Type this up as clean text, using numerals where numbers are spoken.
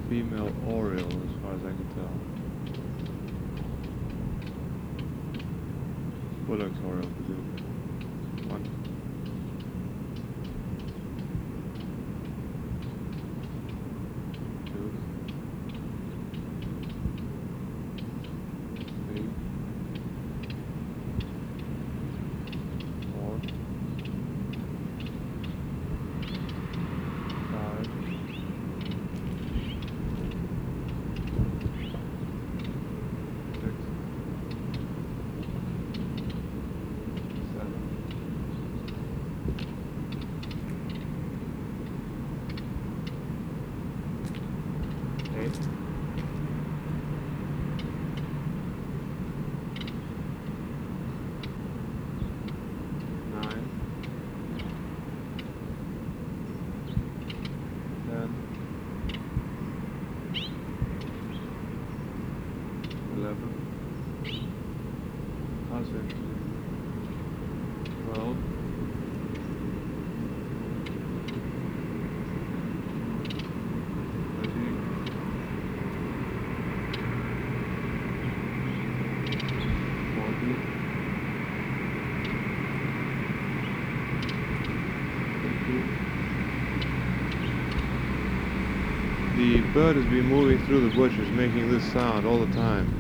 Female oriole, as far as I can tell. Bullocks oriole, presumably. One. Two. Three. Four. Five. Six. 7. 8. 9. 10. 11. That's interesting. 12. 13. 14. 15. The bird has been moving through the bushes, making this sound all the time.